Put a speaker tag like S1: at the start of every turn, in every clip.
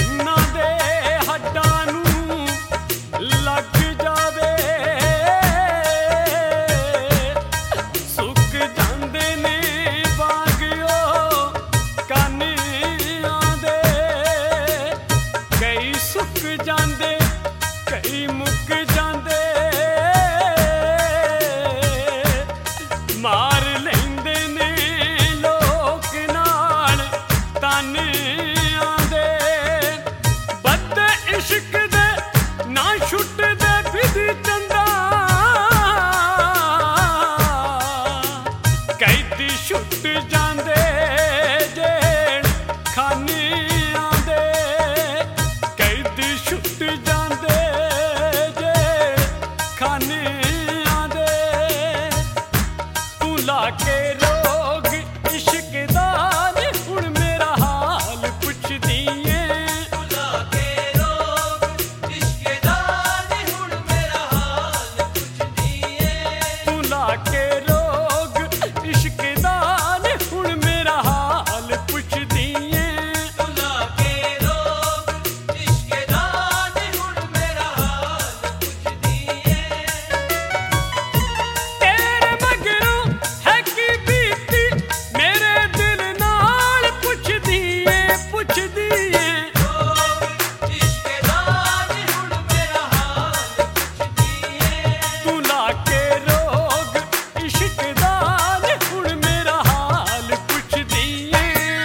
S1: ਜਿਨ੍ਹਾਂ ਦੇ ਹੱਡਾਂ ਨੂੰ ਲੱਗ ਜਾਵੇ ਸੁੱਕ ਜਾਂਦੇ ਨੇ ਬਾਗਿਓ ਕਾਨਿਆਂ ਦੇ ਕਈ ਸੁੱਕ ਜਾਂਦੇ ਕਈ ਮੁੱਕ ਜਾਂਦੇ ਮਾਰ ਲੈਂਦੇ ਨੇ ਲੋਕ ਨਾਲ ਤਾਨਿਆਂ ਦੇ ਬੱਦ ਇਸ਼ਕ ਦੇ ਨਾ ਛੁੱਟਦੇ ਫਿਦੀ ਚੰਦਾ ਕੈਦੀ ਛੁੱਟ ਜਾਂਦੇ ਜੇਲ੍ਹ ਖਾਨਿਆਂ ਦੇ ਕੈਦੀ ਛੁੱਟ ਜਾਂਦੇ ਜੇਲ੍ਹ ਖਾਨਿਆਂ ਦੇ ਤੂੰ ਲਾ ਕੇ ਰੋਗ ਇਸ਼ਕ ਦਾ ਨੀ ਹੁਣ ਮੇਰਾ ਹਾਲ ਪੁੱਛਦੀ ਏ
S2: ਤੂੰ ਲਾ ਕੇ ਰੋਗ ਇਸ਼ਕ ਦਾ ਨੀ ਹੁਣ ਮੇਰਾ ਹਾਲ ਪੁੱਛਦੀ ਏ
S1: ਤੂੰ ਲਾ ਕੇ ਰੋਗ ਇਸ਼ਕ ਦਾ ਨੀ ਹੁਣ ਮੇਰਾ ਹਾਲ ਪੁੱਛਦੀ ਏ
S2: ਤੂੰ ਲਾ ਕੇ ਰੋਗ ਇਸ਼ਕ ਦਾ ਨੀ ਹੁਣ ਮੇਰਾ ਹਾਲ ਪੁੱਛਦੀ ਏ
S1: ਤੇਰੇ ਮਗਰੋਂ ਹੈ ਕੀ ਬੀਤੀ ਮੇਰੇ ਦਿਲ ਨਾਲ ਪੁੱਛਦੀ ਏ ਪੁੱਛਦੀ ਏ
S2: ਰੋਗ ਇਸ਼ਕ ਦਾ ਨੀ ਹੁਣ ਮੇਰਾ ਹਾਲ ਪੁੱਛਦੀ ਏ
S1: ਤੂੰ ਲਾ ਕੇ ਰੋਗ ਇਸ਼ਕ ਦਾ ਨੀ ਹੁਣ ਮੇਰਾ ਹਾਲ ਪੁੱਛਦੀ ਏ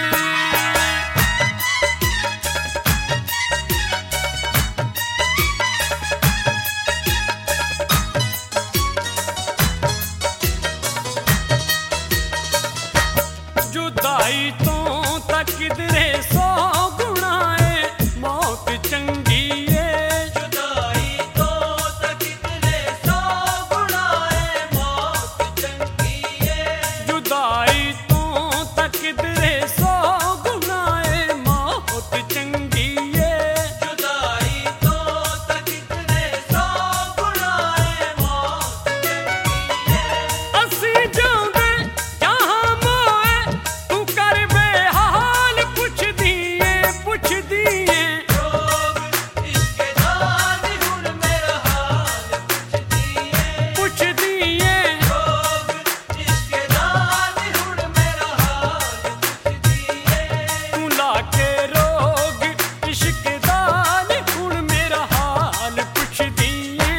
S1: जुदाई तो तक किधरे 100 गुणा है मौत चंगी है
S2: जुदाई तो ਤਾਂ ਕਿਤਨੇ 100 ਗੁਣਾ ਏ ਮੌਤ ਚੰਗੀ ਏ
S1: जुदाई तो तक किधरे 100 गुणा है मौत चंगी है
S2: जुदाई तो ਤਾਂ ਕਿਤਨੇ 100 ਗੁਣਾ ਏ ਮੌਤ ਚੰਗੀ ਏ
S1: ਅਸੀਂ ਜਾਉਂਦੇ ਜਹਾਂ ਮੋਏ ਤੂੰ ਕਰ ਬੇਹਾਲ ਪੁੱਛਦੀ ਏ ਪੁੱਛਦੀ ਏ
S2: ਰੋਗ ਇਸ਼ਕ ਦਾ ਨੀ ਹੁਣ ਮੇਰਾ ਹਾਲ ਪੁੱਛਦੀ ਏ
S1: ਪੁੱਛਦੀ ਏ
S2: ਰੋਗ ਇਸ਼ਕ ਦਾ ਨੀ ਹੁਣ ਮੇਰਾ ਹਾਲ ਪੁੱਛਦੀ ਏ
S1: ਤੂੰ ਲਾ ਕੇ ਰੋਗ ਇਸ਼ਕ ਦਾ ਨੀ ਹੁਣ ਮੇਰਾ ਹਾਲ ਪੁੱਛਦੀ ਏ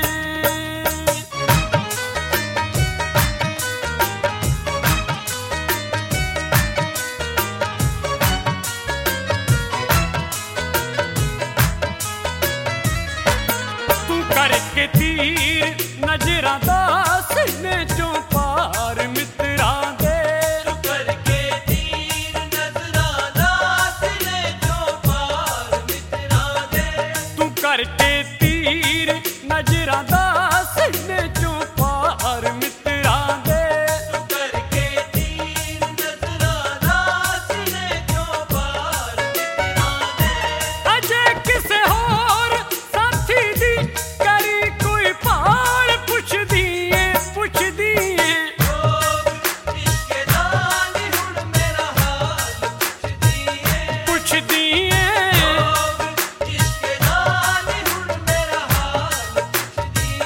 S1: ਤੂੰ ਕਰਕੇ ਤੀਰ ਨਜ਼ਰਾਂ ਦਾ ਸੀਨੇ ਚੋਂ ਪਾਰ ਮਿੱਤਰਾਂ ਦੇ
S2: ਤੂੰ ਕਰਕੇ ਤੀਰ ਨਜ਼ਰਾਂ ਦਾ ਸੀਨੇ ਚੋਂ ਪਾਰ ਮਿੱਤਰਾਂ ਦੇ
S1: ਤੂੰ ਕਰਕੇ ਤੀਰ ਨਜ਼ਰਾਂ ਦਾ ਸੀਨੇ ਚੋਂ ਪਾਰ ਮਿੱਤਰਾਂ ਦੇ
S2: ਤੂੰ ਕਰਕੇ ਤੀਰ ਨਜ਼ਰਾਂ ਦਾ ਸੀਨੇ ਚੋਂ ਪਾਰ ਮਿੱਤਰਾਂ ਦੇ
S1: ਅਜੇ ਕਿਸੇ ਹੋਰ ਸਾਥੀ ਦੀ ਕਰੀ ਕੋਈ ਭਾਲ ਪੁੱਛਦੀ ਏ ਪੁੱਛਦੀ ਏ
S2: ਰੋਗ ਇਸ਼ਕ ਦਾ ਨੀ ਹੁਣ ਮੇਰਾ ਹਾਲ ਪੁੱਛਦੀ ਏ
S1: ਪੁੱਛਦੀ ਏ
S2: ਰੋਗ ਇਸ਼ਕ ਦਾ ਨੀ ਹੁਣ ਮੇਰਾ ਹਾਲ ਪੁੱਛਦੀ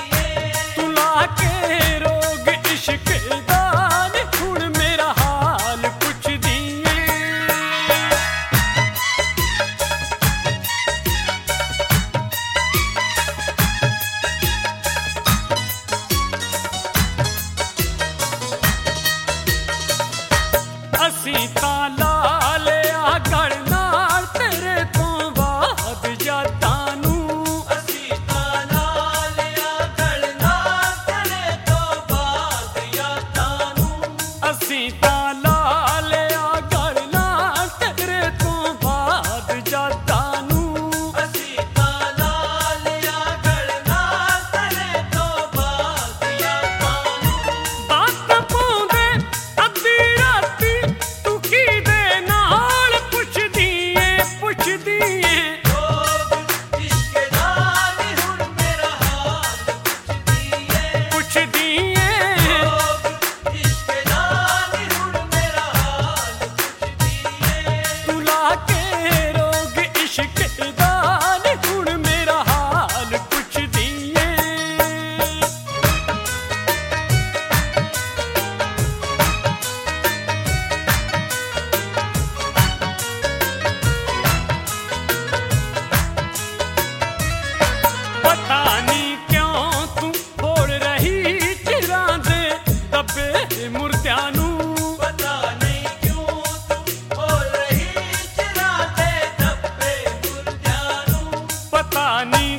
S1: रानी